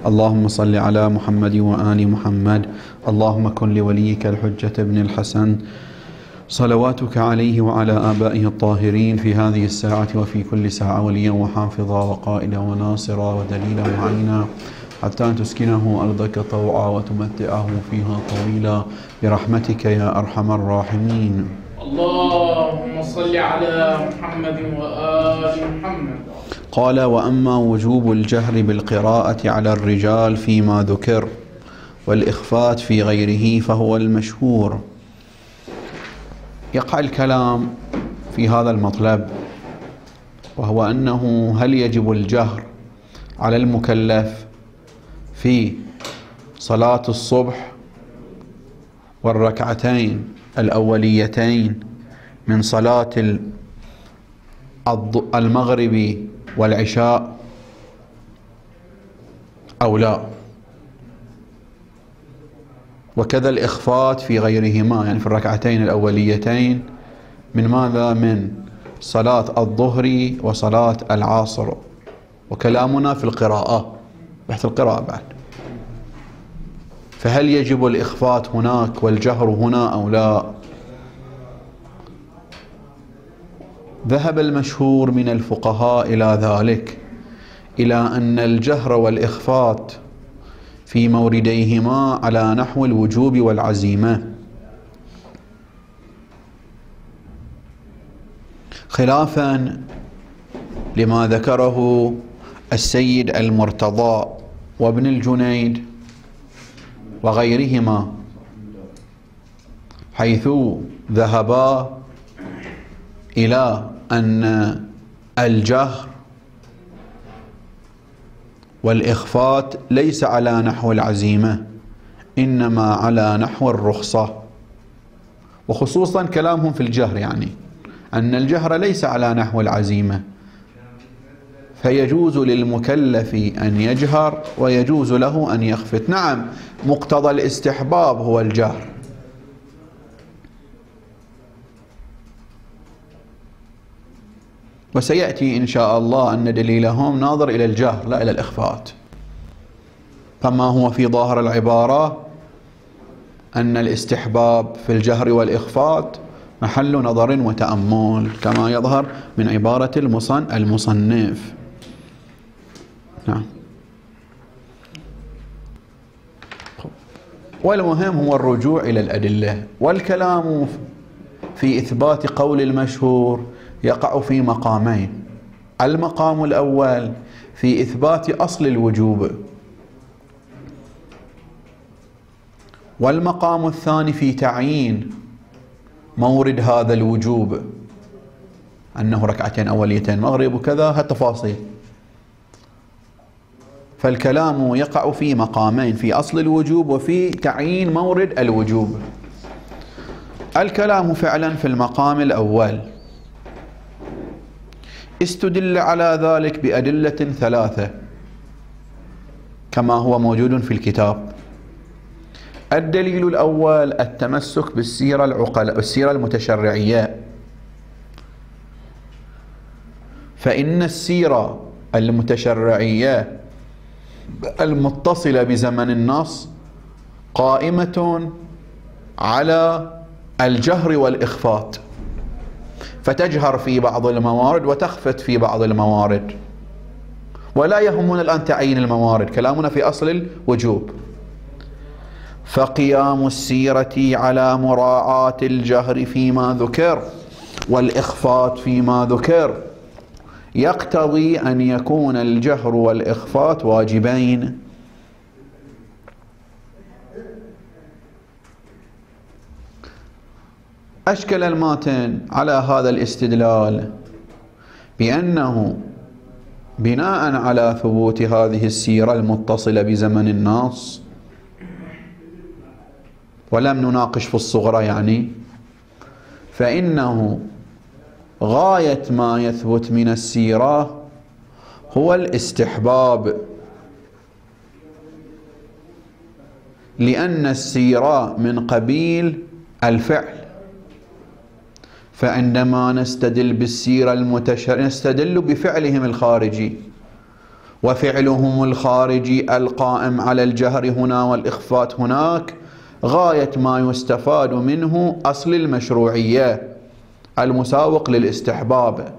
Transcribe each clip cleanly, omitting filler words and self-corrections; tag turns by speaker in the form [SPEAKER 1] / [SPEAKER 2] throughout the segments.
[SPEAKER 1] اللهم صل على محمد وآل محمد. اللهم كن لوليك الحجة ابن الحسن صلواتك عليه وعلى آبائه الطاهرين في هذه الساعة وفي كل ساعة وليا وحافظا وقائدا وناصرا ودليلا وعينا، حتى تسكنه أرضك طوعا وتمتعه فيها طويلا برحمتك يا أرحم الراحمين.
[SPEAKER 2] اللهم صل على محمد وآل محمد.
[SPEAKER 1] قال: وأما وجوب الجهر بالقراءة على الرجال فيما ذكر والإخفات في غيره فهو المشهور. يقع الكلام في هذا المطلب، وهو أنه هل يجب الجهر على المكلف في صلاة الصبح والركعتين الأوليتين من صلاة المغرب والعشاء أو لا، وكذا الإخفات في غيرهما، يعني في الركعتين الأوليتين من ماذا؟ من صلاة الظهر وصلاة العصر. وكلامنا في القراءة، بحث القراءة بعد. فهل يجب الإخفات هناك والجهر هنا أو لا؟ ذهب المشهور من الفقهاء إلى ذلك، إلى أن الجهر والإخفات في مورديهما على نحو الوجوب والعزيمة، خلافا لما ذكره السيد المرتضى وابن الجنيد وغيرهما، حيث ذهبا إلى أن الجهر والإخفات ليس على نحو العزيمة، إنما على نحو الرخصة. وخصوصا كلامهم في الجهر، يعني أن الجهر ليس على نحو العزيمة، فيجوز للمكلف أن يجهر ويجوز له أن يخفت. نعم، مقتضى الاستحباب هو الجهر، وسيأتي إن شاء الله أن دليلهم ناظر إلى الجهر لا إلى الإخفات. فما هو في ظاهر العبارة أن الاستحباب في الجهر والإخفات محل نظر وتأمل، كما يظهر من عبارة المصنف. نعم. والمهم هو الرجوع إلى الأدلة، والكلام في إثبات قول المشهور يقع في مقامين. المقام الأول في إثبات أصل الوجوب، والمقام الثاني في تعيين مورد هذا الوجوب، أنه ركعتين أوليتين مغرب وكذا، هالتفاصيل. فالكلام يقع في مقامين، في أصل الوجوب وفي تعيين مورد الوجوب. الكلام فعلا في المقام الأول استدل على ذلك بأدلة ثلاثة كما هو موجود في الكتاب. الدليل الأول التمسك بالسيرة المتشرعية، فإن السيرة المتشرعية المتصلة بزمن النص قائمة على الجهر والإخفات، فتجهر في بعض الموارد وتخفت في بعض الموارد، ولا يهمنا الآن تعيين الموارد، كلامنا في أصل الوجوب. فقيام السيرة على مراعاة الجهر فيما ذكر والإخفات فيما ذكر يقتضي أن يكون الجهر والإخفات واجبين. أشكل الماتن على هذا الاستدلال بأنه بناء على ثبوت هذه السيرة المتصلة بزمن النص، ولم نناقش في الصغرى يعني، فإنه غاية ما يثبت من السيرة هو الاستحباب، لأن السيرة من قبيل الفعل. فعندما نستدل بالسيرة نستدل بفعلهم الخارجي، وفعلهم الخارجي القائم على الجهر هنا والإخفات هناك غاية ما يستفاد منه أصل المشروعية المساوق للاستحباب.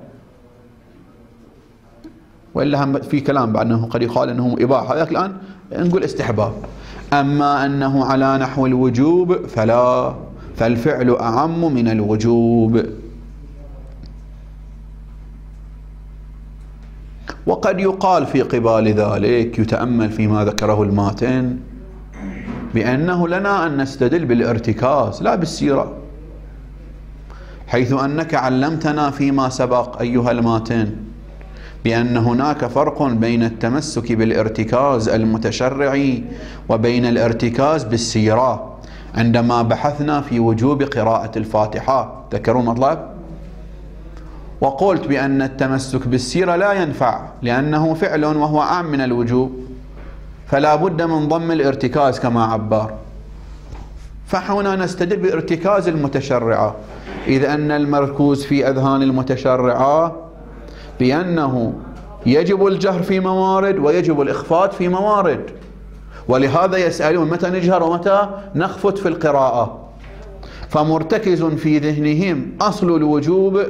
[SPEAKER 1] وإلا هم في كلام بعد أنه قد يقال أنه إباحة، هذاك الآن نقول استحباب. أما أنه على نحو الوجوب فلا، فالفعل أعم من الوجوب. وقد يقال في قبال ذلك، يتأمل فيما ذكره الماتن، بأنه لنا أن نستدل بالارتكاز لا بالسيرة، حيث أنك علمتنا فيما سبق أيها الماتن بأن هناك فرق بين التمسك بالارتكاز المتشرعي وبين الارتكاز بالسيرة عندما بحثنا في وجوب قراءة الفاتحة. تذكرون مطلب؟ وقلت بأن التمسك بالسيرة لا ينفع لأنه فعل وهو عام من الوجوب، فلا بد من ضم الارتكاز كما عبر. فهنا نستدل بارتكاز المتشرعة، إذ أن المركوز في أذهان المتشرعة بأنه يجب الجهر في موارد ويجب الإخفات في موارد، ولهذا يسألون متى نجهر ومتى نخفت في القراءة، فمرتكز في ذهنهم أصل الوجوب،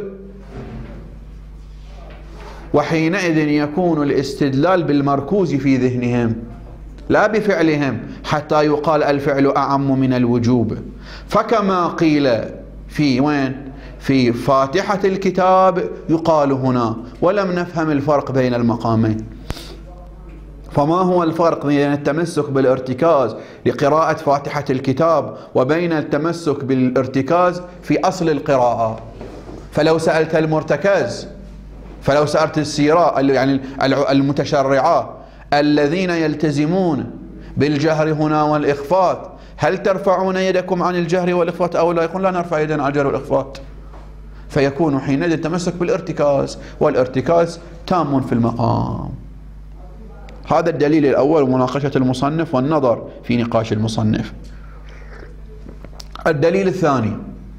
[SPEAKER 1] وحينئذ يكون الاستدلال بالمركوز في ذهنهم لا بفعلهم حتى يقال الفعل أعم من الوجوب. فكما قيل في وين؟ في فاتحة الكتاب يقال هنا، ولم نفهم الفرق بين المقامين. فما هو الفرق بين التمسك بالارتكاز لقراءة فاتحة الكتاب وبين التمسك بالارتكاز في أصل القراءة؟ فلو سألت المرتكز، فلو سألت السيراء يعني المتشرعة الذين يلتزمون بالجهر هنا والإخفات، هل ترفعون يدكم عن الجهر والإخفات أو لا؟ يقول لا نرفع يدنا عن الجهر والإخفات. فيكون حينئذ التمسك بالارتكاز، والارتكاز تام في المقام. هذا الدليل الأول، مناقشة المصنف والنظر في نقاش المصنف. الدليل الثاني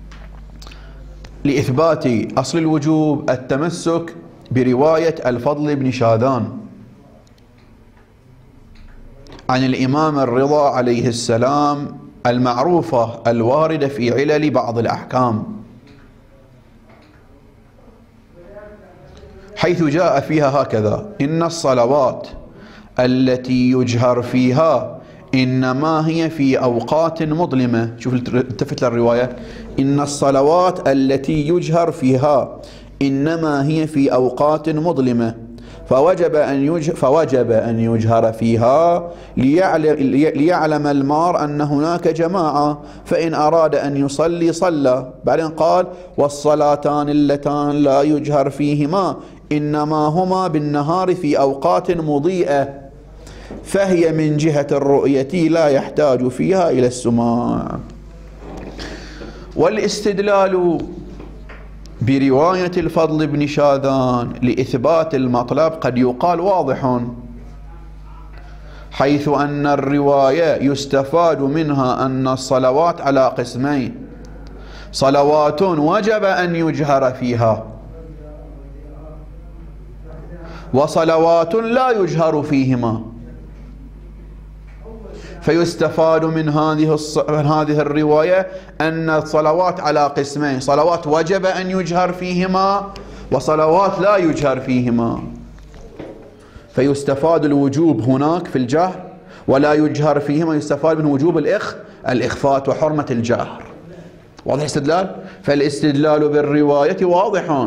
[SPEAKER 1] لإثبات أصل الوجوب التمسك برواية الفضل بن شاذان عن الإمام الرضا عليه السلام المعروفة الواردة في علل بعض الأحكام، حيث جاء فيها هكذا: إن الصلوات التي يجهر فيها إنما هي في أوقات مظلمة. شوف التفت للرواية: إن الصلوات التي يجهر فيها إنما هي في أوقات مظلمة، فوجب أن يجهر فيها ليعلم المار أن هناك جماعة، فإن أراد أن يصلي صلى. بعدين قال: والصلاتان اللتان لا يجهر فيهما إنما هما بالنهار في أوقات مضيئة، فهي من جهة الرؤية لا يحتاج فيها إلى السماع. والاستدلال برواية الفضل بن شاذان لإثبات المطلب قد يقال واضح، حيث أن الرواية يستفاد منها أن الصلوات على قسمين: صلوات وجب أن يجهر فيها، وصلوات لا يجهر فيهما. فيستفاد من هذه الرواية أن الصلوات على قسمين: صلوات وجب أن يجهر فيهما، وصلوات لا يجهر فيهما. فيستفاد الوجوب هناك في الجهر، ولا يجهر فيهما يستفاد من وجوب الإخفات وحرمة الجهر. واضح الاستدلال؟ فالاستدلال بالرواية واضح،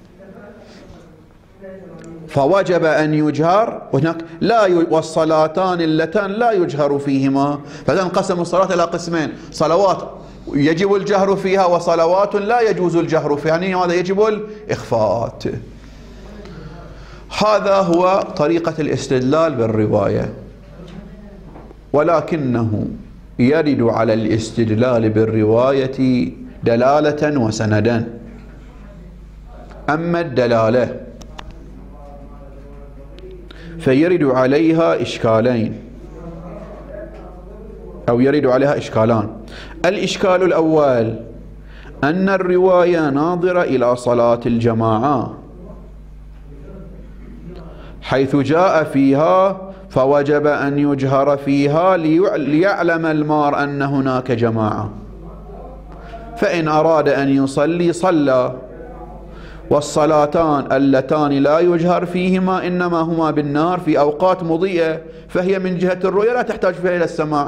[SPEAKER 1] فوجب أن يجهر، وهناك والصلاتان اللتان لا يجهر فيهما. فانقسم الصلاة إلى قسمين: صلوات يجب الجهر فيها وصلوات لا يجوز الجهر فيها، يعني هذا يجب الإخفات. هذا هو طريقة الاستدلال بالرواية، ولكنه يرد على الاستدلال بالرواية دلالة وسندا. أما الدلالة فيرد عليها إشكالين، أو يرد عليها إشكالان. الإشكال الأول أن الرواية ناظرة إلى صلاة الجماعة، حيث جاء فيها فوجب أن يجهر فيها ليعلم المار أن هناك جماعة، فإن أراد أن يصلي صلى، والصلاتان اللتان لا يجهر فيهما إنما هما بالنار في أوقات مضيئة، فهي من جهة الرؤية لا تحتاج فيها إلى السماع.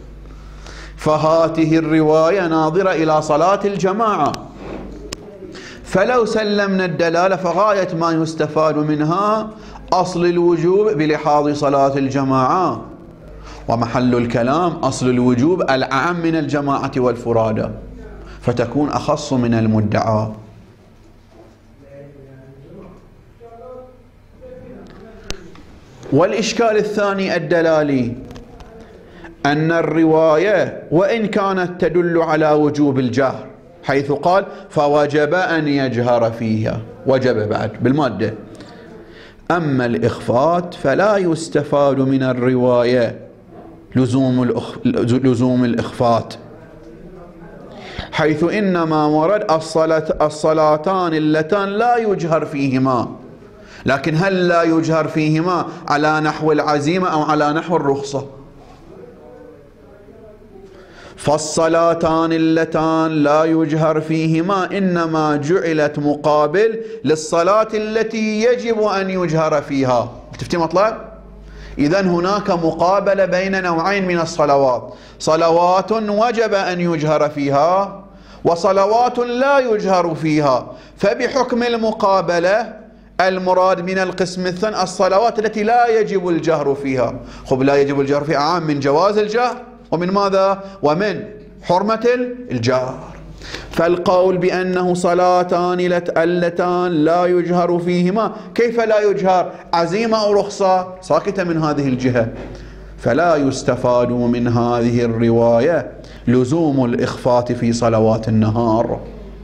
[SPEAKER 1] فهاته الرواية ناظرة إلى صلاة الجماعة، فلو سلمنا الدلالة فغاية ما يستفاد منها أصل الوجوب بلحاظ صلاة الجماعة، ومحل الكلام أصل الوجوب الأعم من الجماعة والفرادى، فتكون أخص من المدعى. والإشكال الثاني الدلالي أن الرواية وإن كانت تدل على وجوب الجهر حيث قال فوجب أن يجهر فيها، وجب بعد بالمادة، أما الإخفات فلا يستفاد من الرواية لزوم الإخفات، حيث إنما ورد الصلاتان اللتان لا يجهر فيهما، لكن هل لا يجهر فيهما على نحو العزيمة أو على نحو الرخصة؟ فالصلاتان اللتان لا يجهر فيهما إنما جعلت مقابل للصلاة التي يجب أن يجهر فيها. تفتي مطلب؟ إذن هناك مقابلة بين نوعين من الصلوات، صلوات وجب أن يجهر فيها وصلوات لا يجهر فيها، فبحكم المقابلة المراد من القسم الثاني الصلوات التي لا يجب الجهر فيها. خب لا يجب الجهر فيها عام من جواز الجهر ومن ماذا؟ ومن حرمة الجهر. فالقول بأنه صلاتان اللتان لا يجهر فيهما، كيف لا يجهر؟ عزيمة أو رخصة؟ ساكتة من هذه الجهة. فلا يستفاد من هذه الرواية لزوم الإخفات في صلوات النهار،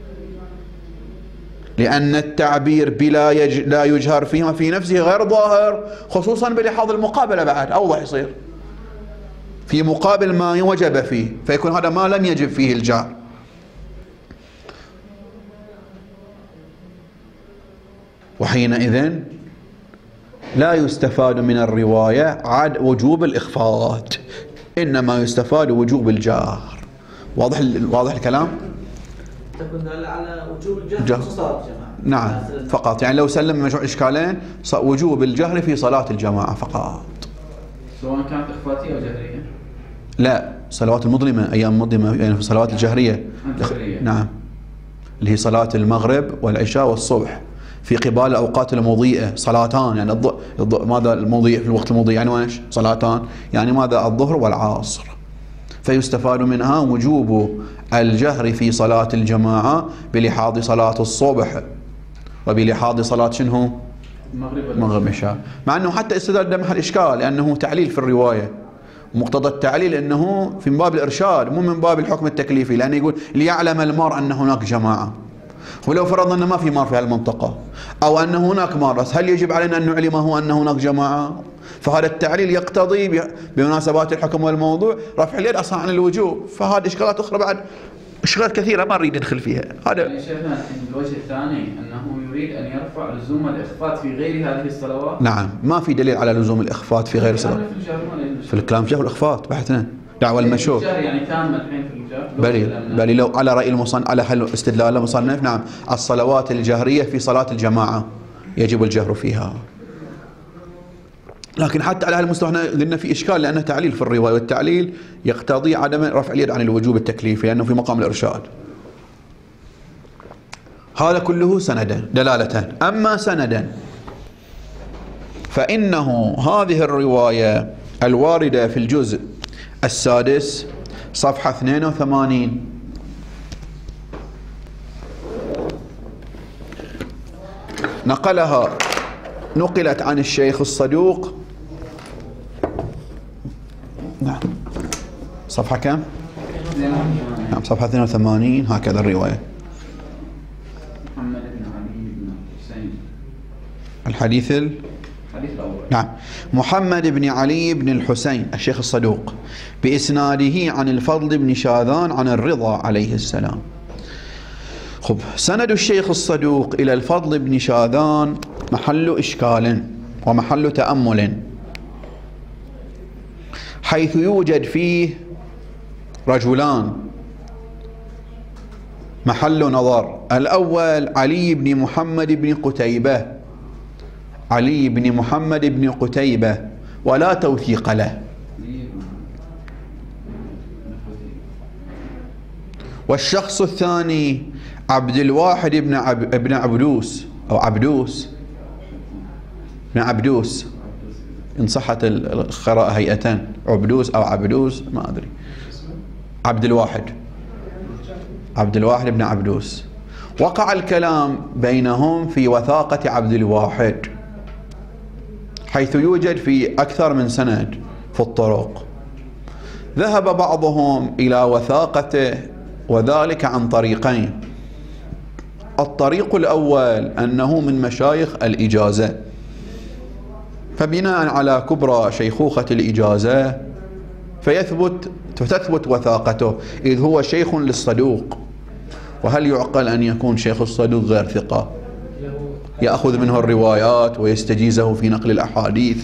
[SPEAKER 1] لأن التعبير بلا لا يجهر فيهما في نفسه غير ظاهر، خصوصا بلحاظ المقابلة بعد أوضح يصير في مقابل ما وجب فيه، فيكون هذا ما لم يجب فيه الجهر. وحينئذ لا يستفاد من الرواية عد وجوب الإخفات، إنما يستفاد وجوب الجهر. واضح الكلام؟
[SPEAKER 3] تكون على وجوب الجهر في صلاة الجماعة.
[SPEAKER 1] نعم فقط، يعني لو سلم مجموع إشكالين وجوب الجهر في صلاة الجماعة فقط،
[SPEAKER 2] سواء كانت إخفاتية أو جهرية.
[SPEAKER 1] لا، صلوات المظلمة، أيام مظلمة، يعني في الصلوات الجهرية. نعم، اللي هي صلاة المغرب والعشاء والصبح في قبال الأوقات المضيئة، صلاتان، يعني ماذا المضيء في الوقت المضيء؟ يعني وإيش؟ صلاتان، يعني ماذا؟ الظهر والعصر. فيستفاد منها وجوب الجهر في صلاة الجماعة بلحاظ صلاة الصبح وبلحاظ صلاة شنو؟ المغرب والعشاء، مع أنه حتى استدل ده محل إشكال لأنه تعليل في الرواية، مقتضى التعليل أنه في باب الإرشاد مو من باب الحكم التكليفي، لأنه يقول ليعلم المار أن هناك جماعة. ولو فرضنا أن ما في مار في هالمنطقة أو أن هناك مار، هل يجب علينا أن نعلمه أن هناك جماعة؟ فهذا التعليل يقتضي بمناسبات الحكم والموضوع رفع اليد أصلا عن الوجوب. فهذه إشكالات أخرى بعد، إشكالات كثيرة ما نريد ندخل فيها. هذا
[SPEAKER 2] يعني شيخنا الوجه الثاني أنه يريد أن يرفع لزوم الإخفات في غير هذه الصلوات.
[SPEAKER 1] نعم، ما في دليل على لزوم الإخفات في غير الصلوات. في الكلام جهر الإخفات بحثنا دعوة المشهور
[SPEAKER 2] يعني تام الحين في الجهر.
[SPEAKER 1] بل لو على رأي المصنف، على حل استدلال المصنف، نعم الصلوات الجهرية في صلاة الجماعة يجب الجهر فيها. لكن حتى على هالمستوى احنا قلنا في إشكال لأنه تعليل في الرواية، والتعليل يقتضي عدم رفع اليد عن الوجوب التكليفي لأنه في مقام الإرشاد. هذا كله سندا دلالة. أما سندا فإنه هذه الرواية الواردة في الجزء السادس صفحة 82 نقلت عن الشيخ الصدوق. نعم صفحة كم؟ نعم صفحة 82 هكذا الرواية.
[SPEAKER 2] محمد بن علي بن الحسين
[SPEAKER 1] الحديث
[SPEAKER 2] الأول.
[SPEAKER 1] نعم، محمد بن علي بن الحسين الشيخ الصدوق بإسناده عن الفضل بن شاذان عن الرضا عليه السلام. خب، سند الشيخ الصدوق إلى الفضل بن شاذان محل إشكال، ومحل تأمل، حيث يوجد فيه رجلان محل نظر. الأول علي بن محمد بن قتيبة، علي بن محمد بن قتيبة ولا توثيق له. والشخص الثاني عبد الواحد بن عبدوس أو عبدوس بن عبدوس، إن صحت القراءة هيئتان، عبدوس أو عبدوس ما أدري. عبد الواحد بن عبدوس. وقع الكلام بينهم في وثاقة عبد الواحد، حيث يوجد في أكثر من سند في الطرق. ذهب بعضهم إلى وثاقته وذلك عن طريقين. الطريق الأول أنه من مشايخ الإجازة، فبناء على كبرى شيخوخة الإجازة فتثبت وثاقته، إذ هو شيخ للصدوق. وهل يعقل أن يكون شيخ الصدوق غير ثقة يأخذ منه الروايات ويستجيزه في نقل الأحاديث؟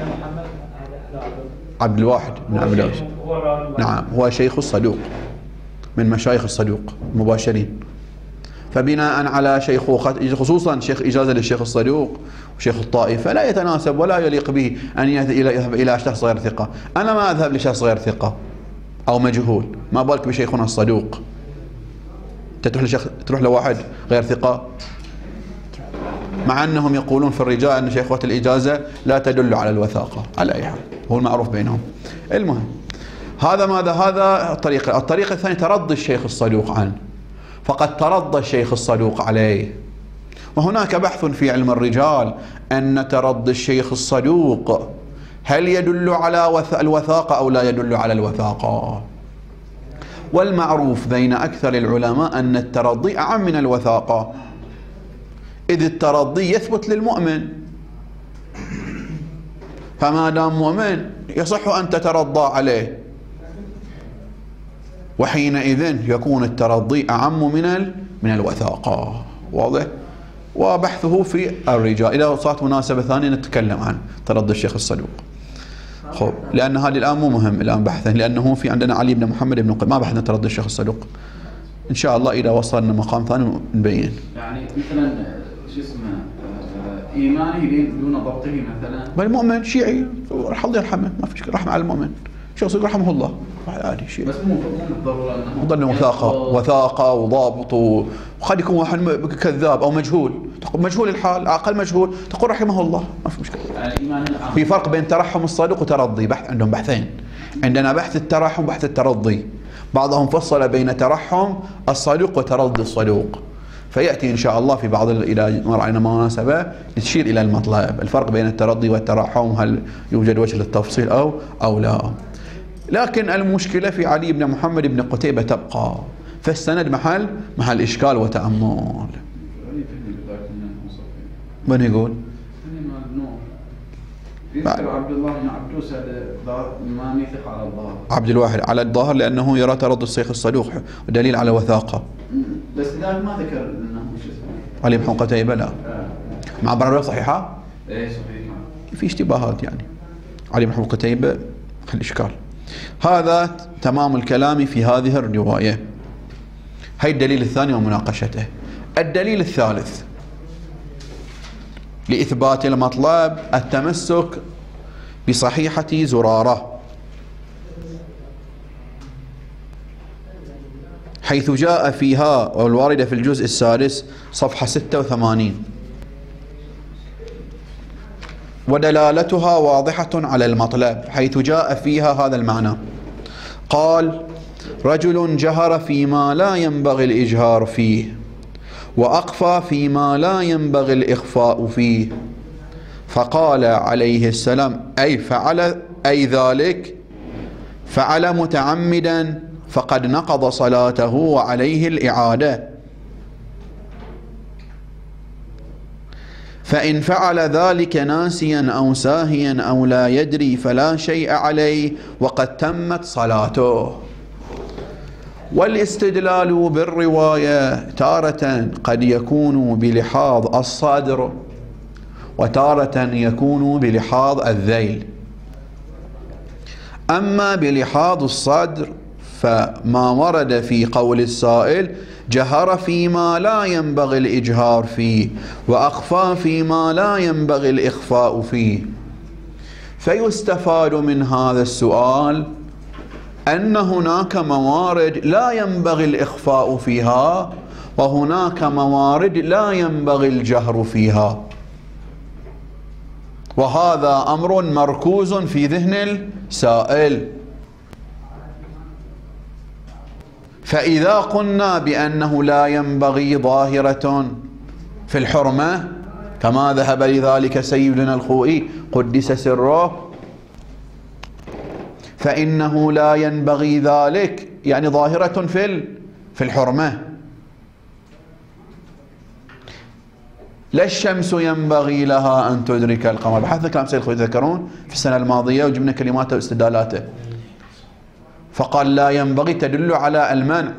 [SPEAKER 1] عبد الواحد بن عبدوس، نعم هو شيخ الصدوق من مشايخ الصدوق مباشرين. فبناء على شيخوخة، خصوصا شيخ إجازة للشيخ الصدوق وشيخ الطائفة، لا يتناسب ولا يليق به أن يذهب إلى شخص غير ثقة. أنا ما أذهب لشخص غير ثقة أو مجهول، ما بالك بشيخنا الصدوق. تروح لواحد غير ثقة، مع أنهم يقولون في الرجال أن شيخوة الإجازة لا تدل على الوثاقة. على أي حال هو المعروف بينهم. المهم هذا الطريق الثاني ترضي الشيخ الصدوق عنه، فقد ترضى الشيخ الصدوق عليه. وهناك بحث في علم الرجال أن ترضي الشيخ الصدوق هل يدل على الوثاقة أو لا يدل على الوثاقة. والمعروف بين أكثر العلماء أن الترضي أعم من الوثاقة، إذ الترضي يثبت للمؤمن، فما دام مؤمن يصح أن تترضى عليه، وحينئذ يكون الترضي أعم من الوثاقة. واضح؟ وبحثه في الرجال. إذا صارت مناسبة ثانية نتكلم عن ترضي الشيخ الصدوق. خب، لأن هذه الآن مو مهم الآن بحثا، لأنه في عندنا علي بن محمد بن قتيبة، ما بحثنا ترضي الشيخ الصدوق. إن شاء الله إذا وصلنا مقام ثاني نبين.
[SPEAKER 2] يعني مثلا شو اسمه إيمانه دون ضبطه مثلا.
[SPEAKER 1] والمؤمن شيعي الله يرحمه، ما في رحمة على المؤمن. الشيخ الصدوق رحمه الله عادي شيء.
[SPEAKER 2] بس مو بالضرورة أنه
[SPEAKER 1] ضل وثاقة وضابط، وقد يكون واحد كذاب أو مجهول الحال، أقل مجهول، تقول رحمه الله، ما في مشكلة. في فرق بين ترحم الصادق وترضي. عندهم بحثين، عندنا بحث الترحم وبحث الترضي. بعضهم فصل بين ترحم الصدوق وترضي الصدوق، فيأتي إن شاء الله في بعض إذا مر علينا مناسبة نشير إلى المطلب، الفرق بين الترضي والترحم، هل يوجد وجه للتفصيل أو لا. لكن المشكلة في علي بن محمد بن قتيبة تبقى، فالسند محل إشكال وتأمل. من يقول؟
[SPEAKER 2] عبد الله بن عبدوس ما يثق على الظاهر.
[SPEAKER 1] عبد الواحد على الظاهر لأنه يرى ترضي الشيخ الصدوق ودليل على وثاقة.
[SPEAKER 2] بس ذلك ما ذكر أنه شو اسمه
[SPEAKER 1] علي بن قتيبة لا. مع برا صحيحة؟
[SPEAKER 2] إيه صحيحة.
[SPEAKER 1] في اشتباهات يعني. علي بن قتيبة الإشكال. هذا تمام الكلام في هذه الرواية. هي الدليل الثاني ومناقشته. الدليل الثالث لإثبات المطلب التمسك بصحيحة زرارة، حيث جاء فيها والواردة في الجزء السادس صفحة 86، ودلالتها واضحة على المطلب، حيث جاء فيها هذا المعنى. قال: رجل جهر فيما لا ينبغي الإجهار فيه، وأخفى فيما لا ينبغي الإخفاء فيه، فقال عليه السلام: أي ذلك فعل متعمدا فقد نقض صلاته وعليه الإعادة، فإن فعل ذلك ناسيا أو ساهيا أو لا يدري فلا شيء عليه وقد تمت صلاته. والاستدلال بالرواية تارة قد يكون بلحاظ الصادر، وتارة يكون بلحاظ الذيل. أما بلحاظ الصدر فما ورد في قول السائل: جهر فيما لا ينبغي الإجهار فيه وأخفى فيما لا ينبغي الإخفاء فيه. فيستفاد من هذا السؤال أن هناك موارد لا ينبغي الإخفاء فيها وهناك موارد لا ينبغي الجهر فيها، وهذا أمر مركوز في ذهن السائل. فإذا قلنا بأنه لا ينبغي ظاهرة في الحرمة كما ذهب لذلك سيدنا الخوئي قدس سره، فإنه لا ينبغي ذلك يعني ظاهرة في الحرمة. لا الشمس ينبغي لها أن تدرك القمر، بحث كلام سيد الخوئي تذكرون في السنة الماضية وجبنا كلماته واستدلالاته، فقال لا ينبغي تدل على المنع.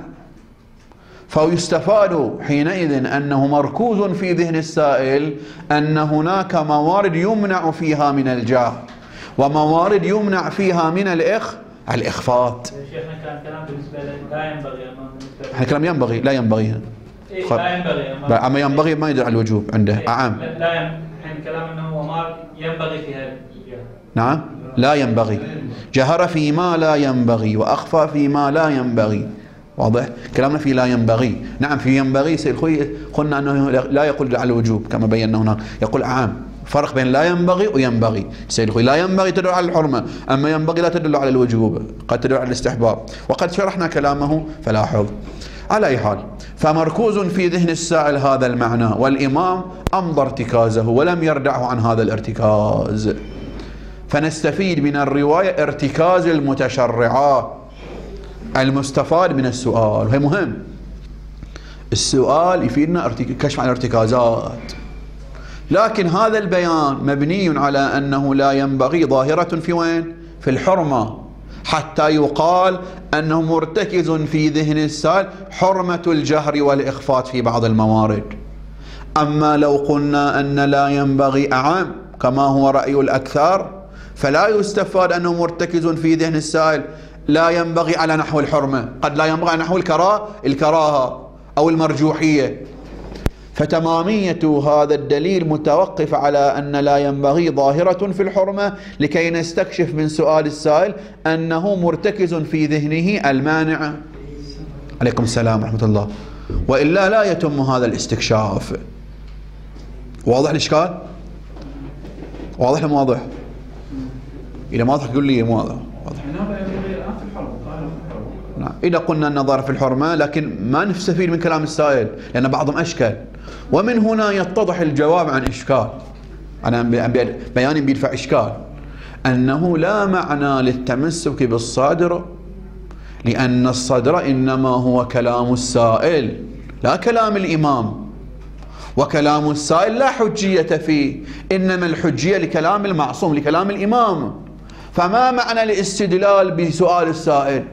[SPEAKER 1] فيستفاد حينئذ أنه مركوز في ذهن السائل أن هناك موارد يمنع فيها من الجهر وموارد يمنع فيها من الإخفات.
[SPEAKER 4] شيخنا كان كلام بالنسبة لا ينبغي،
[SPEAKER 1] احنا كلام ينبغي لا ينبغي
[SPEAKER 4] لا ينبغي
[SPEAKER 1] أما ينبغي ما يدل على الوجوب عنده أعم.
[SPEAKER 4] لا كلام أنه وما ينبغي فيها الجهر.
[SPEAKER 1] نعم لا ينبغي، جهر فيما لا ينبغي وأخفى فيما لا ينبغي. واضح كلامنا في لا ينبغي. نعم في ينبغي سيد الخوئي قلنا أنه لا يقول على الوجوب كما بينا هناك، يقول أعم. فرق بين لا ينبغي وينبغي. سيد الخوئي لا ينبغي تدل على الحرمة، أما ينبغي لا تدل على الوجوب، قد تدل على الاستحباب، وقد شرحنا كلامه فلاحظ. على أي حال فمركوز في ذهن السائل هذا المعنى، والإمام أمضى ارتكازه ولم يردعه عن هذا الارتكاز. فنستفيد من الرواية ارتكاز المتشرعات المستفاد من السؤال، وهي مهم. السؤال يفيدنا كشف عن الارتكازات، لكن هذا البيان مبني على أنه لا ينبغي ظاهرة في وين؟ في الحرمة، حتى يقال أنه مرتكز في ذهن السائل حرمة الجهر والإخفات في بعض الموارد. أما لو قلنا أن لا ينبغي أعم كما هو رأي الأكثر، فلا يستفاد أنه مرتكز في ذهن السائل لا ينبغي على نحو الحرمة، قد لا ينبغي على نحو الكراهة أو المرجوحية. فتمامية هذا الدليل متوقف على أن لا ينبغي ظاهرة في الحرمة، لكي نستكشف من سؤال السائل أنه مرتكز في ذهنه المانع. عليكم السلام ورحمة الله. وإلا لا يتم هذا الاستكشاف. واضح الإشكال؟ واضح لم واضح؟ إذا ما واضح قل لي مو واضح. نعم. إذا قلنا النظر في الحرمة، لكن ما نستفيد من كلام السائل لأن بعضهم أشكال، ومن هنا يتضح الجواب عن إشكال. أنا بياني بيدفع إشكال أنه لا معنى للتمسك بالصدر، لأن الصدر إنما هو كلام السائل لا كلام الإمام، وكلام السائل لا حجية فيه، إنما الحجية لكلام المعصوم لكلام الإمام. فما معنى الاستدلال بسؤال السائل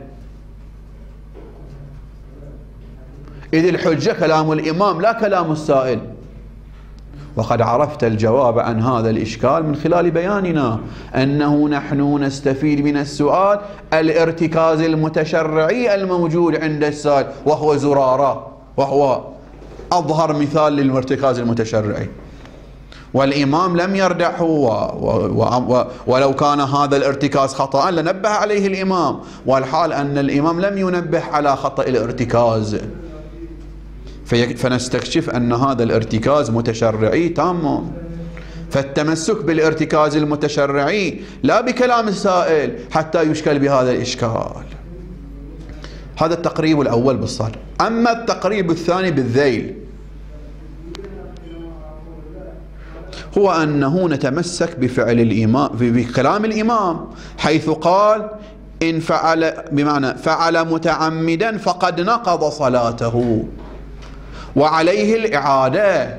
[SPEAKER 1] إذ الحجة كلام الإمام لا كلام السائل؟ وقد عرفت الجواب عن هذا الإشكال من خلال بياننا أنه نحن نستفيد من السؤال الارتكاز المتشرعي الموجود عند السائل، وهو زرارة، وهو أظهر مثال للارتكاز المتشرعي، والإمام لم يردعه، ولو كان هذا الارتكاز خطأ لنبه عليه الإمام، والحال أن الإمام لم ينبه على خطأ الارتكاز. فنستكشف أن هذا الارتكاز متشرعي تام. فالتمسك بالارتكاز المتشرعي لا بكلام السائل حتى يشكل بهذا الإشكال. هذا التقريب الأول بالصدر. أما التقريب الثاني بالذيل هو أنه نتمسك بفعل الإمام بكلام الإمام، حيث قال إن فعل بمعنى فعل متعمدا فقد نقض صلاته وعليه الإعادة.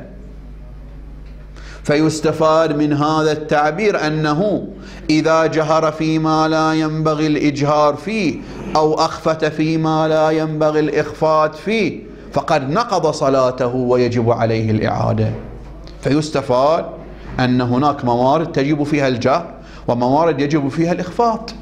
[SPEAKER 1] فيستفاد من هذا التعبير أنه إذا جهر فيما لا ينبغي الإجهار فيه أو أخفت فيما لا ينبغي الإخفات فيه فقد نقض صلاته ويجب عليه الإعادة. فيستفاد أن هناك موارد تجب فيها الجهر وموارد يجب فيها الإخفاض،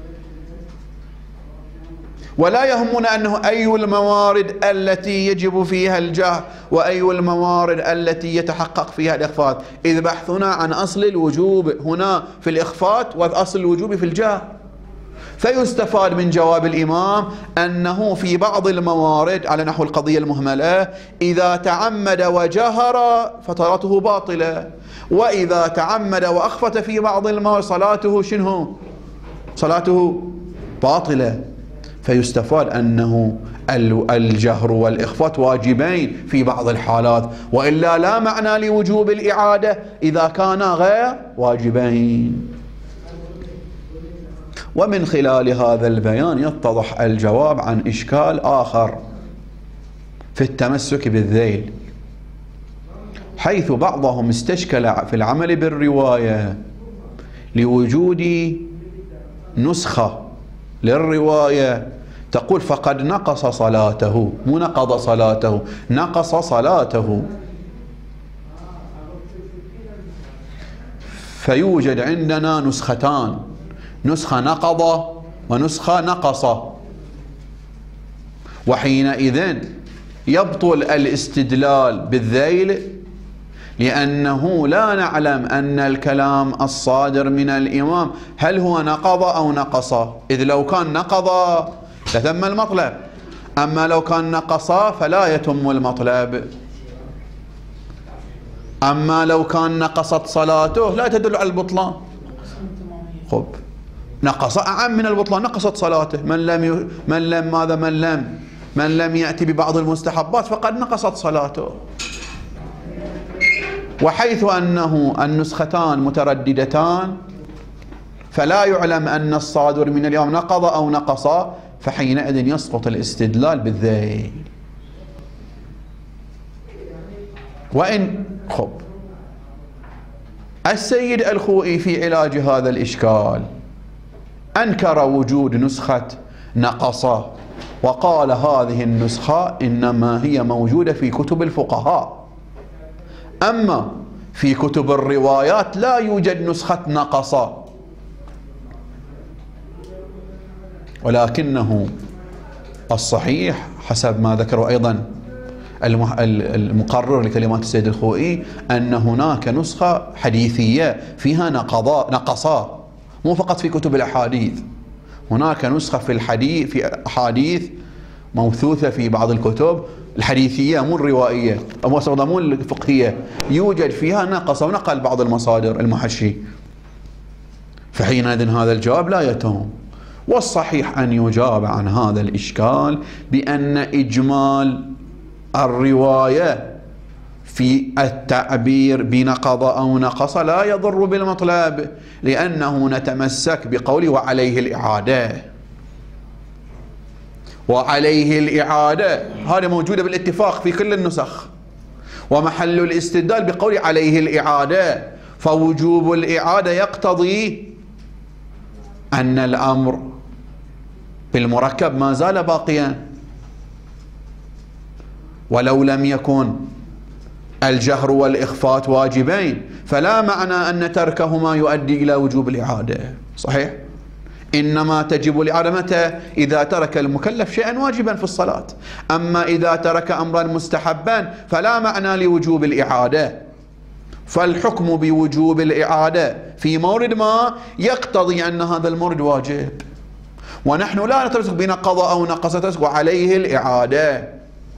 [SPEAKER 1] ولا يهمنا أنه أي الموارد التي يجب فيها الجهر وأي الموارد التي يتحقق فيها الإخفاض، إذ بحثنا عن أصل الوجوب هنا في الإخفاض وأصل الوجوب في الجهر. فيستفاد من جواب الإمام أنه في بعض الموارد على نحو القضية المهملة إذا تعمد وجهر فصلاته باطلة، وإذا تعمد وأخفت في بعض الموارد صلاته شنو؟ صلاته باطلة. فيستفاد أنه الجهر والإخفاء واجبين في بعض الحالات، وإلا لا معنى لوجوب الإعادة إذا كانا غير واجبين. ومن خلال هذا البيان يتضح الجواب عن إشكال آخر في التمسك بالذيل، حيث بعضهم استشكل في العمل بالرواية لوجود نسخة للرواية تقول فقد نقص صلاته، مو نقض صلاته، نقص صلاته. فيوجد عندنا نسختان، نسخة نقض ونسخة نقص، وحينئذ يبطل الاستدلال بالذيل، لأنه لا نعلم أن الكلام الصادر من الإمام هل هو نقض أو نقص، إذ لو كان نقض لتم المطلب، أما لو كان نقص فلا يتم المطلب، أما لو كان نقصت صلاته لا تدل على البطلان. خب نقص أعم من البطلان، نقصت صلاته، من لم يأتي ببعض المستحبات فقد نقصت صلاته. وحيث أنه النسختان مترددتان فلا يعلم أن الصادر من اليوم نقض أو نقص، فحينئذ يسقط الاستدلال بالذيل. وإن خب السيد الخوئي في علاج هذا الإشكال أنكر وجود نسخة نقص، وقال هذه النسخة إنما هي موجودة في كتب الفقهاء، أما في كتب الروايات لا يوجد نسخة نقص. ولكنه الصحيح حسب ما ذكروا أيضا المقرر لكلمات السيد الخوئي أن هناك نسخة حديثية فيها نقصا، مو فقط في كتب الأحاديث، هناك نسخة في الحديث في أحاديث موثوثة في بعض الكتب الحديثية مو الروائية مو الفقهية، يوجد فيها نقص، ونقل بعض المصادر المحشي. فحينئذ هذا الجواب لا يتم. والصحيح أن يجاب عن هذا الإشكال بأن إجمال الرواية في التعبير بنقض أو نقص لا يضر بالمطلب، لأنه نتمسك بقوله وعليه الإعادة، وعليه الإعادة هذه موجودة بالاتفاق في كل النسخ، ومحل الاستدلال بقول عليه الإعادة، فوجوب الإعادة يقتضي أن الأمر بالمركب ما زال باقيا، ولو لم يكن الجهر والإخفاء واجبين فلا معنى أن تركهما يؤدي إلى وجوب الإعادة. صحيح؟ إنما تجب الإعادة متى؟ إذا ترك المكلف شيئا واجبا في الصلاة، أما إذا ترك أمرا مستحبا فلا معنى لوجوب الإعادة. فالحكم بوجوب الإعادة في مورد ما يقتضي أن هذا المورد واجب، ونحن لا نتمسك بنقض أو نقص وعليه الإعادة.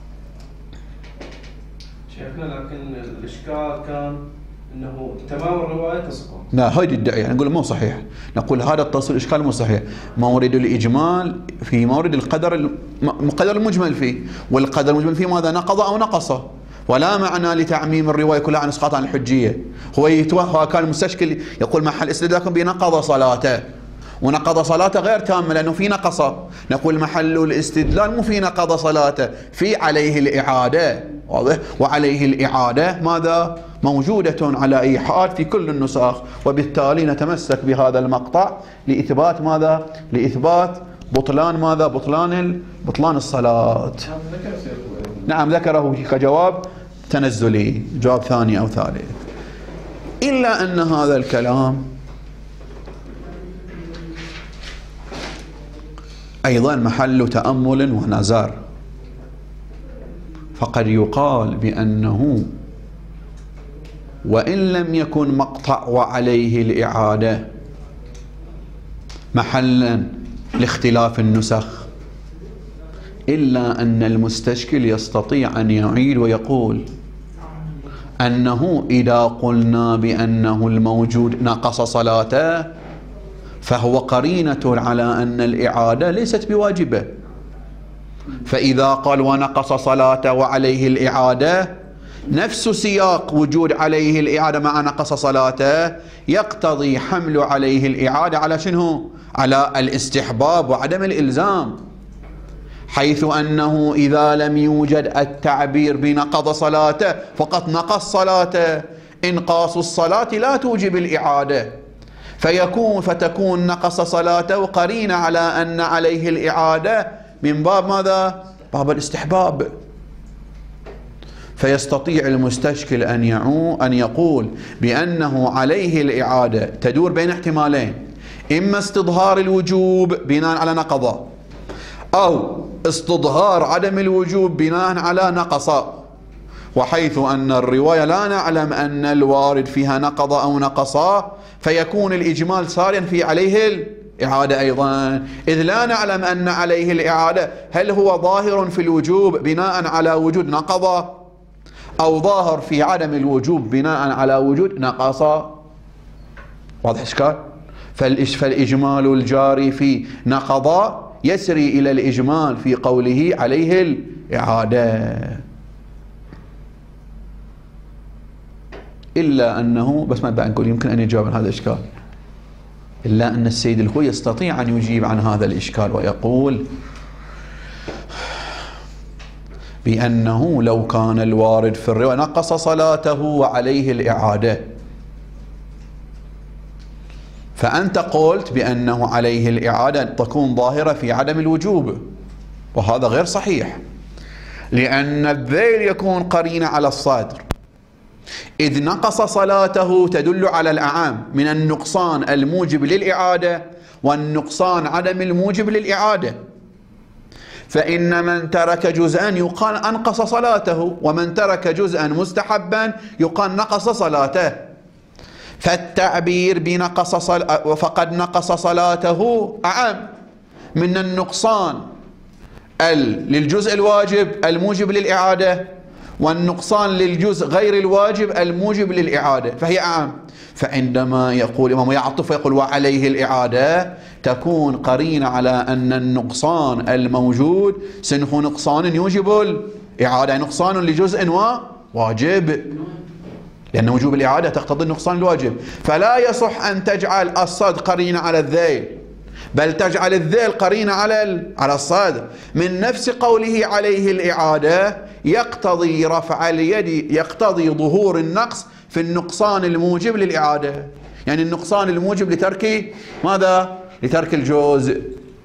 [SPEAKER 3] شيخنا لكن الإشكال كان انه تمام الروايه تسقط.
[SPEAKER 1] لا هيدي الدعية نقول مو صحيح، نقول هذا التصل الاشكال مو صحيح. مورد الاجمال في مورد القدر المجمل فيه، والقدر المجمل فيه ماذا؟ نقض او نقص، ولا معنى لتعميم الروايه كلها عن اسقاط عن الحجيه. هو كان مستشكل يقول محل استدلاكم بنقض صلاته، ونقض صلاته غير تامه لانه في نقص. نقول محل الاستدلال مو في نقض صلاته، في عليه الاعاده. واضح؟ وعليه الاعاده ماذا؟ موجوده على اي حال في كل النسخ، وبالتالي نتمسك بهذا المقطع لاثبات ماذا؟ لاثبات بطلان ماذا؟ بطلان الصلاه. نعم ذكره كجواب تنزلي، جواب ثاني او ثالث. إلا أن هذا الكلام أيضا محل تأمل ونظر، فقد يقال بأنه وإن لم يكن مقطع وعليه الإعادة محلا لاختلاف النسخ، إلا أن المستشكل يستطيع أن يعيد ويقول أنه إذا قلنا بأنه الموجود نقص صلاته فهو قرينة على أن الإعادة ليست بواجبة، فإذا قال ونقص صلاته وعليه الإعادة نفس سياق وجود عليه الإعادة مع نقص صلاته يقتضي حمل عليه الإعادة على شنو؟ على الاستحباب وعدم الإلزام، حيث أنه إذا لم يوجد التعبير بنقض صلاته فقط نقص صلاته، إنقاص الصلاة لا توجب الإعادة، فتكون نقص صلاته قرينة على أن عليه الإعادة من باب ماذا؟ باب الاستحباب. فيستطيع المستشكل أن يقول بأنه عليه الإعادة تدور بين احتمالين، إما استظهار الوجوب بناء على نقض، أو استظهار عدم الوجوب بناء على نقص، وحيث أن الرواية لا نعلم أن الوارد فيها نقض أو نقص فيكون الإجمال ساريا في عليه الإعادة أيضا، إذ لا نعلم أن عليه الإعادة هل هو ظاهر في الوجوب بناء على وجود نقض أو ظاهر في عدم الوجوب بناء على وجود نقص. واضح إشكال؟ فالإجمال الجاري في نقض يسري إلى الإجمال في قوله عليه الإعادة، إلا أنه بس ما نقول يمكن أن يجاوب عن هذا الإشكال، إلا أن السيد الخوي يستطيع أن يجيب عن هذا الإشكال ويقول بأنه لو كان الوارد في الرواية نقص صلاته وعليه الإعادة، فأنت قلت بأنه عليه الإعادة تكون ظاهرة في عدم الوجوب، وهذا غير صحيح، لأن الذيل يكون قرينة على الصدر، إذ نقص صلاته تدل على الأعم من النقصان الموجب للإعادة والنقصان عدم الموجب للإعادة، فإن من ترك جزءا يقال أنقص صلاته، ومن ترك جزءا مستحبا يقال نقص صلاته، فالتعبير بنقص فقد نقص صلاته أعم من النقصان للجزء الواجب الموجب للإعادة والنقصان للجزء غير الواجب الموجب للإعادة، فهي أعم. فعندما يقول الإمام يعطف ويقول وعليه الإعادة تكون قرينة على أن النقصان الموجود سنف نقصان يوجب الإعادة، نقصان لجزء وواجب، لأن وجوب الإعادة تقتضي النقصان الواجب، فلا يصح أن تجعل الصد قرينة على الذيل، بل تجعل الذيل قرينة على الصدر، من نفس قوله عليه الإعادة يقتضي رفع اليد، يقتضي ظهور النقص في النقصان الموجب للإعادة، يعني النقصان الموجب لترك ماذا؟ لترك الجزء.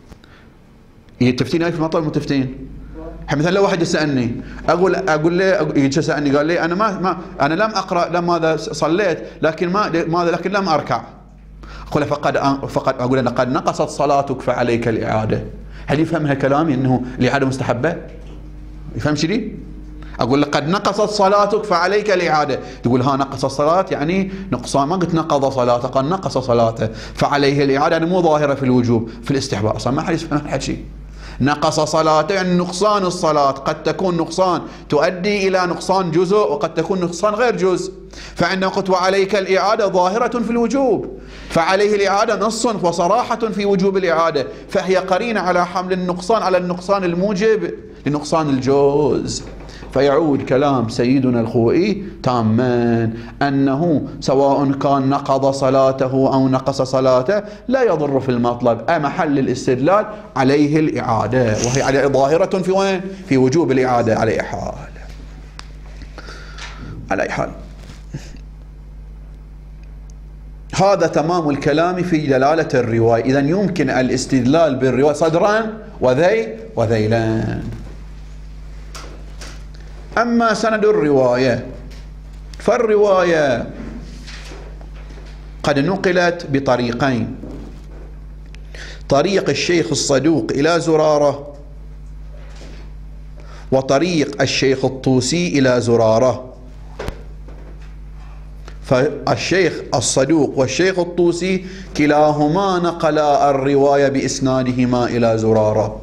[SPEAKER 1] تفتين في المطلب متفتين؟ مثلا لو واحد يسألني أقول له يجي يسألني قال لي أنا لم أقرأ ماذا صليت لكن لم أركع، أقول له فقد أقول لقد نقصت صلاتك فعليك الإعادة. هل يفهمها كلامي أنه الإعادة مستحبة؟ يفهم شدي؟ أقول لقد نقصت صلاتك فعليك الإعادة، تقول ها نقص الصلاة يعني نقصان، ما قلت نقض صلاته، قال نقص صلاته فعليه الإعادة، يعني مو ظاهرة في الوجوب في الاستحباب، أصلا ما حد يفهم الحكي. نقص صلاته يعني نقصان الصلاة، قد تكون نقصان تؤدي إلى نقصان جزء وقد تكون نقصان غير جزء، فعندما قلت وعليك الإعادة ظاهرة في الوجوب، فعليه الإعادة نص وصراحة في وجوب الإعادة، فهي قرينة على حمل النقصان على النقصان الموجب لنقصان الجزء. فيعود كلام سيدنا الخوئي تاما أنه سواء كان نقض صلاته أو نقص صلاته لا يضر في المطلب، محل الاستدلال عليه الإعادة، وهي ظاهرة في وين؟ في وجوب الإعادة على أي حال. هذا تمام الكلام في دلالة الرواية. إذن يمكن الاستدلال بالرواية صدرا وذيلان. أما سند الرواية فالرواية قد نقلت بطريقين: طريق الشيخ الصدوق إلى زرارة، وطريق الشيخ الطوسي إلى زرارة. فالشيخ الصدوق والشيخ الطوسي كلاهما نقلا الرواية بإسنادهما إلى زرارة،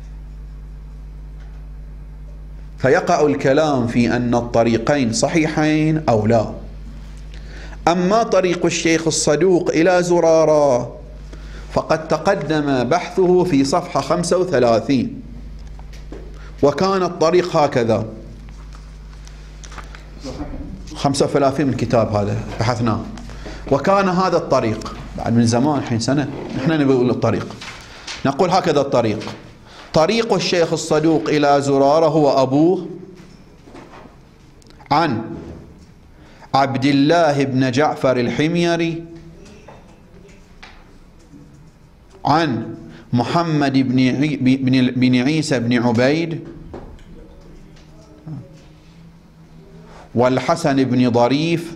[SPEAKER 1] فيقع الكلام في أن الطريقين صحيحين أو لا. أما طريق الشيخ الصدوق إلى زرارة فقد تقدم بحثه في صفحة 35، وكان الطريق هكذا 35 من الكتاب هذا بحثناه، وكان هذا الطريق بعد من زمان، الحين سنة نحن نقول الطريق، نقول هكذا الطريق: طريق الشيخ الصدوق إلى زرارة هو أبوه عن عبد الله بن جعفر الحميري عن محمد بن عيسى بن عبيد والحسن بن ضريف،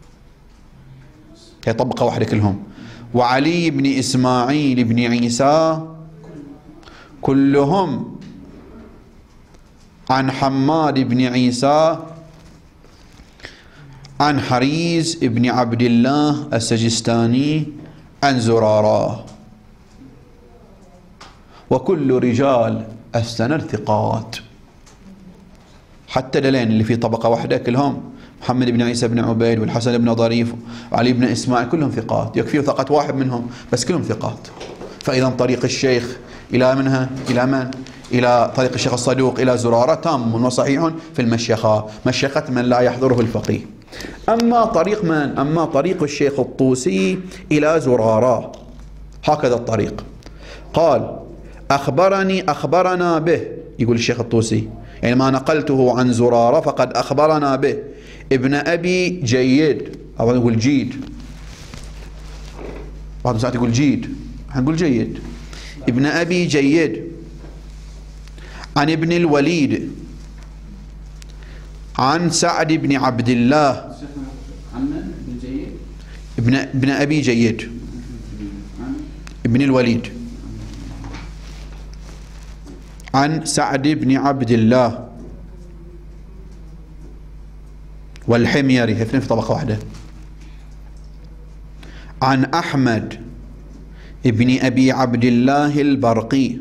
[SPEAKER 1] هي طبقة واحدة كلهم، وعلي بن إسماعيل بن عيسى، كلهم عن حماد بن عيسى عن حريز بن عبد الله السجستاني عن زرارة. وكل رجال السند ثقات، حتى دلين اللي في طبقة واحدة كلهم محمد بن عيسى بن عبيد والحسن بن ضريف وعلي بن إسماعيل كلهم ثقات، يكفي ثقة واحد منهم بس كلهم ثقات. فإذا طريق الشيخ إلى منها إلى من؟ إلى طريق الشيخ الصدوق إلى زرارة تام وصحيح في المشيخة، مشيخة من لا يحضره الفقيه. أما طريق من؟ أما طريق الشيخ الطوسي إلى زرارة هكذا الطريق. قال: أخبرنا به، يقول الشيخ الطوسي، يعني ما نقلته عن زرارة فقد أخبرنا به ابن أبي جيد، أو يقول جيد، بعض ساعات يقول جيد، نقول جيد، ابن أبي جيد عن ابن الوليد عن سعد بن عبد الله ابن أبي جيد ابن الوليد عن سعد بن عبد الله والحميري، هي في طبقة واحدة، عن أحمد ابن أبي عبد الله البرقي،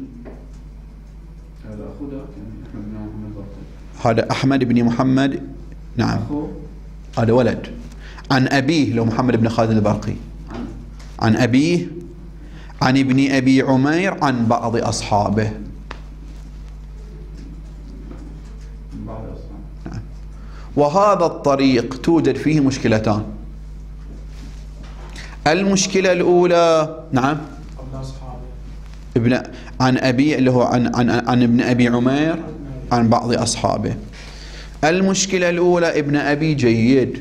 [SPEAKER 1] هذا أحمد بن محمد، نعم هذا ولد، عن أبيه لو محمد بن خالد البرقي، عن أبيه عن ابن أبي عمير عن بعض أصحابه. وهذا الطريق توجد فيه مشكلتان. المشكلة الأولى، نعم، عن أبي اللي هو عن ابن أبي عمير عن بعض أصحابه. المشكلة الأولى ابن أبي جيد،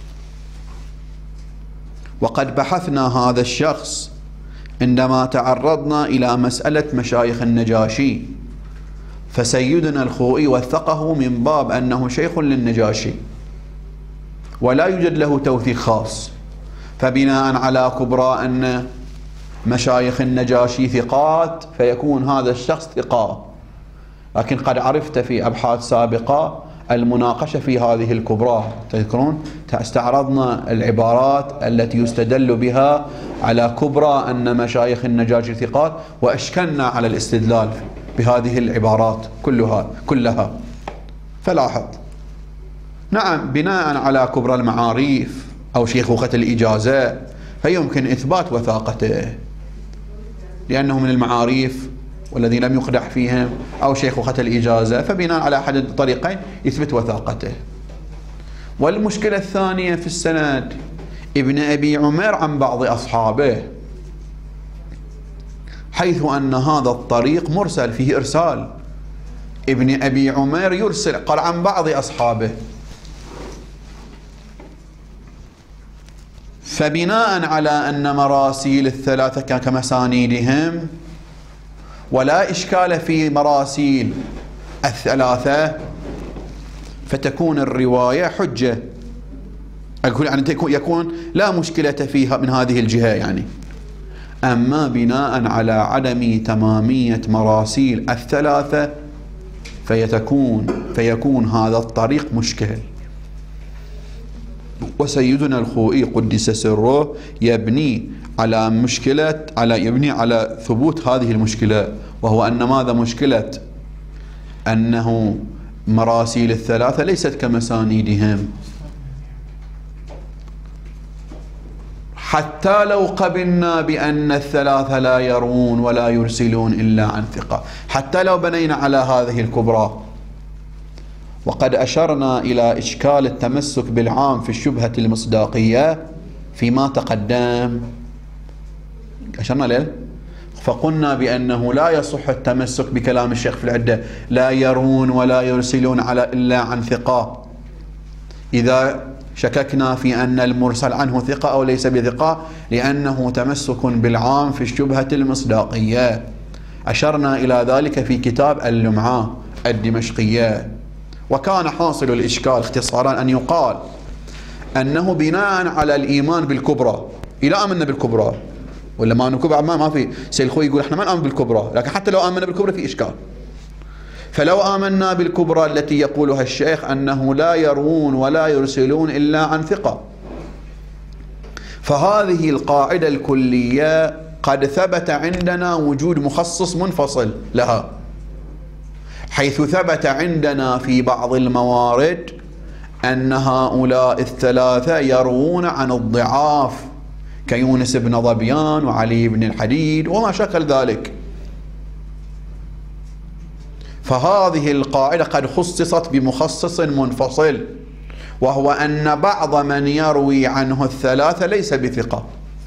[SPEAKER 1] وقد بحثنا هذا الشخص عندما تعرضنا إلى مسألة مشايخ النجاشي، فسيدنا الخوئي وثقه من باب أنه شيخ للنجاشي ولا يوجد له توثيق خاص، فبناء على كبرى أن مشايخ النجاشي ثقات فيكون هذا الشخص ثقة. لكن قد عرفت في أبحاث سابقة المناقشة في هذه الكبرى، تذكرون استعرضنا العبارات التي يستدل بها على كبرى أن مشايخ النجاشي ثقات، وأشكلنا على الاستدلال بهذه العبارات كلها. فلاحظ، نعم، بناء على كبرى المعاريف أو شيخوخة الإجازة فيمكن إثبات وثاقته لأنه من المعاريف والذي لم يقدح فيهم، أو شيخوخة الإجازة، فبناء على أحد الطريقين يثبت وثاقته. والمشكلة الثانية في السند ابن أبي عمير عن بعض أصحابه، حيث أن هذا الطريق مرسل، فيه إرسال، ابن أبي عمير يرسل قال عن بعض أصحابه. فبناء على أن مراسيل الثلاثة كان كمسانيدهم ولا إشكال في مراسيل الثلاثة، فتكون الرواية حجة أقول يعني يكون لا مشكلة فيها من هذه الجهة يعني. أما بناء على عدم تمامية مراسيل الثلاثة فيكون هذا الطريق مشكل. وسيدنا الخوئي قدس سره يبني على ثبوت هذه المشكلة، وهو أن ماذا مشكلة؟ أنه مراسيل الثلاثة ليست كمسانيدهم، حتى لو قبلنا بأن الثلاثة لا يرون ولا يرسلون إلا عن ثقة، حتى لو بنينا على هذه الكبرى. وقد أشرنا إلى إشكال التمسك بالعام في الشبهة المصداقية فيما تقدم، أشرنا له، فقلنا بأنه لا يصح التمسك بكلام الشيخ في العدة لا يرون ولا يرسلون إلا عن ثقة إذا شككنا في أن المرسل عنه ثقة أو ليس بثقة، لأنه تمسك بالعام في الشبهة المصداقية. أشرنا إلى ذلك في كتاب اللمعة الدمشقية. وكان حاصل الإشكال اختصارا أن يقال أنه بناء على الإيمان بالكبرى، إذا آمنا بالكبرى ولا ما بالكبرى ما في سيد الخوي يقول احنا ما نؤمن بالكبرى، لكن حتى لو آمنا بالكبرى في إشكال. فلو آمنا بالكبرى التي يقولها الشيخ أنه لا يرون ولا يرسلون إلا عن ثقة، فهذه القاعدة الكلية قد ثبت عندنا وجود مخصص منفصل لها، حيث ثبت عندنا في بعض الموارد أن هؤلاء الثلاثة يروون عن الضعاف كيونس بن ظبيان وعلي بن الحديد وما شكل ذلك. فهذه القاعدة قد خصصت بمخصص منفصل، وهو أن بعض من يروي عنه الثلاثة ليس بثقة.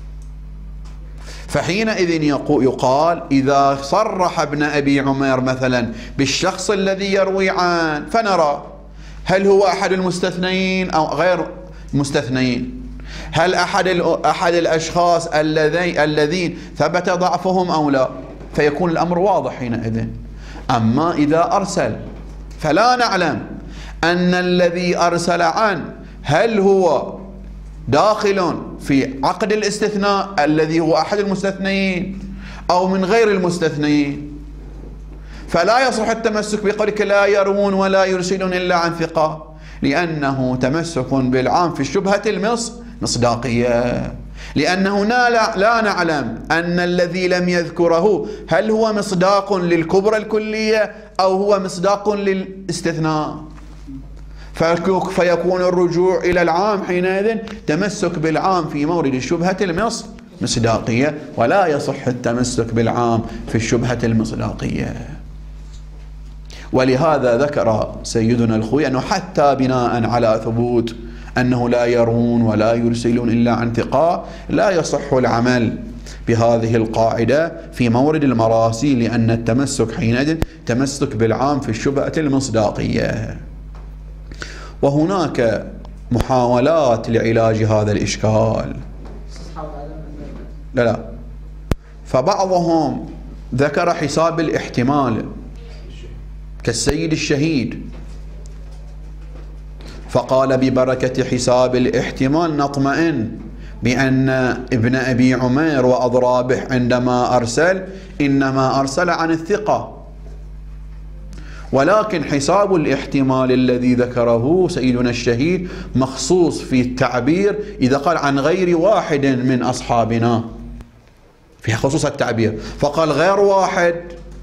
[SPEAKER 1] فحينئذ يقال إذا صرح ابن أبي عمير مثلا بالشخص الذي يروي عنه فنرى هل هو أحد المستثنين أو غير مستثنين، هل أحد الأشخاص الذين ثبت ضعفهم أو لا، فيكون الأمر واضح حينئذ. أما إذا أرسل فلا نعلم أن الذي أرسل عنه هل هو داخل في عقد الاستثناء الذي هو أحد المستثنين أو من غير المستثنين، فلا يصح التمسك بقولك لا يروون ولا يرسلون إلا عن ثقة، لأنه تمسك بالعام في الشبهة المصداقية، لأنه لا نعلم أن الذي لم يذكره هل هو مصداق للكبرى الكلية أو هو مصداق للاستثناء، فيكون الرجوع إلى العام حينئذ تمسك بالعام في مورد الشبهة المصداقية، ولا يصح التمسك بالعام في الشبهة المصداقية. ولهذا ذكر سيدنا الخوئي أنه حتى بناء على ثبوت أنه لا يرون ولا يرسلون إلا عن ثقة لا يصح العمل بهذه القاعدة في مورد المراسيل، لأن التمسك حينئذ تمسك بالعام في الشبهة المصداقية. وهناك محاولات لعلاج هذا الإشكال. لا فبعضهم ذكر حساب الاحتمال كالسيد الشهيد، فقال ببركة حساب الاحتمال نطمئن بأن ابن أبي عمير وأضرابه عندما أرسل إنما أرسل عن الثقة، ولكن حساب الاحتمال الذي ذكره سيدنا الشهيد مخصوص في التعبير إذا قال عن غير واحد من أصحابنا، في خصوص التعبير، فقال غير واحد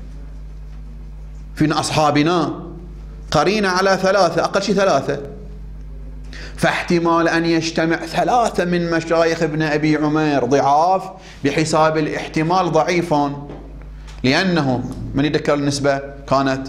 [SPEAKER 1] في أصحابنا قرين على ثلاثة، أقل شيء ثلاثة، فاحتمال أن يجتمع ثلاثة من مشايخ ابن أبي عمير ضعاف بحساب الاحتمال ضعيف، لأنه من يذكر النسبة كانت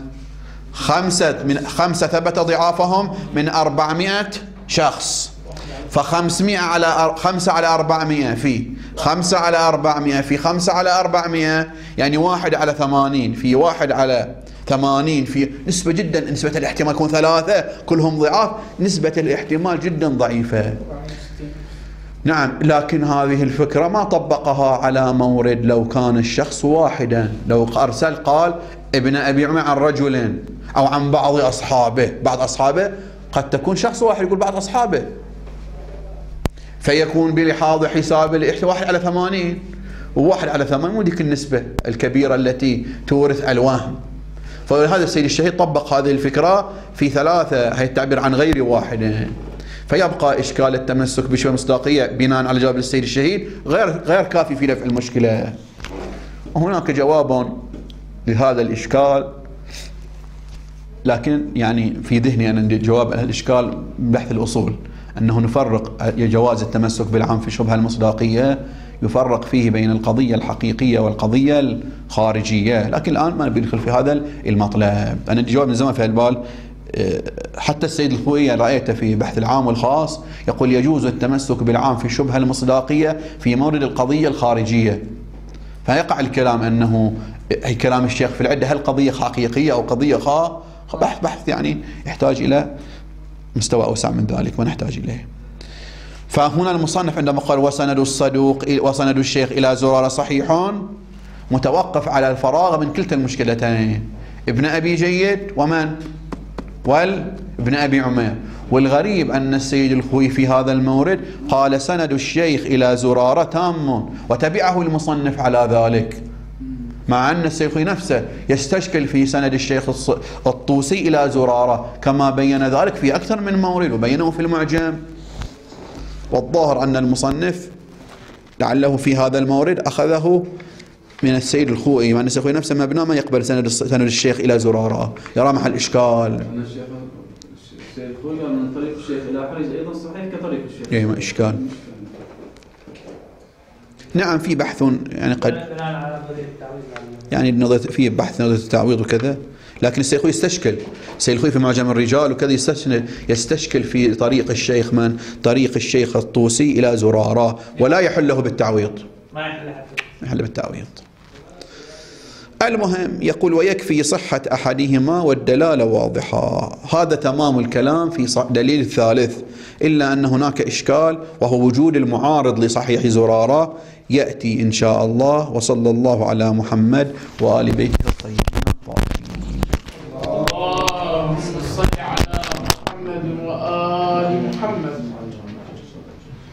[SPEAKER 1] خمسة ثبت ضعافهم من 400 شخص، ف500 على 5 على 400 في 5 على 400 في 5 على 400 يعني 1 على 80 في 1 على 80 في نسبة جدا، نسبة الاحتمال يكون ثلاثة كلهم ضعاف، نسبة الاحتمال جدا ضعيفة. نعم، لكن هذه الفكرة ما طبقها على مورد لو كان الشخص واحدا، لو أرسل قال ابن أبي عمير عن رجل أو عن بعض أصحابه، بعض أصحابه قد تكون شخص واحد يقول بعض أصحابه، فيكون بلحاظ حساب الاحتمال 1 على 80، و1 على 8 مو ذيك النسبة الكبيرة التي تورث الوهم. فلهذا السيد الشهيد طبق هذه الفكرة في 3، هي التعبير عن غير واحد. فيبقى إشكال التمسك بشبه المصداقية بناء على جواب السيد الشهيد غير كافي في دفع المشكلة. وهناك جواب لهذا الإشكال، لكن يعني في ذهني أن جواب الإشكال بحث الأصول أنه نفرق جواز التمسك بالعام في شبه المصداقية، يفرق فيه بين القضية الحقيقية والقضية الخارجية، لكن الآن ما نبي ندخل في هذا المطلب. أنا جواب من زمان في البال، حتى السيد الخوئي رأيته في بحث العام والخاص يقول يجوز التمسك بالعام في شبه المصداقية في مورد القضية الخارجية. فيقع الكلام أنه هي كلام الشيخ في العدة هل قضية حقيقية أو قضية بحث يعني يحتاج إلى مستوى أوسع من ذلك ونحتاج إليه. فهنا المصنف عندما قال وسند الشيخ إلى زرارة صحيح، متوقف على الفراغ من كلتا المشكلتين، ابن أبي جيد ومن؟ وابن أبي عمير. والغريب أن السيد الخوئي في هذا المورد قال سند الشيخ إلى زرارة تام، وتبعه المصنف على ذلك، مع أن السيد الخوئي نفسه يستشكل في سند الشيخ الطوسي إلى زرارة كما بين ذلك في أكثر من مورد وبينه في المعجم. والظاهر أن المصنف لعله في هذا المورد أخذه من السيد الخوئي، مع أن السيد الخوئي نفسه مبنى ما يقبل سند الشيخ إلى زرارة، يرى محل إشكال.
[SPEAKER 2] السيد الخوئي من طريق الشيخ إلى حريز أيضا صحيح كطريق الشيخ.
[SPEAKER 1] أي ما إشكال. نعم في بحث يعني قد يعني في بحث نظرية التعويض وكذا، لكن السيد الخوئي يستشكل، السيد الخوئي في معجم الرجال وكذا يستشكل في طريق الشيخ من طريق الشيخ الطوسي إلى زرارة، ولا يحله بالتعويض، ما يحل بالتعويض. المهم يقول ويكفي صحة أحدهما والدلالة واضحة. هذا تمام الكلام في دليل الثالث، إلا أن هناك إشكال وهو وجود المعارض لصحيح زرارة، يأتي إن شاء الله. وصلى الله على محمد وآل بيته الطيبين.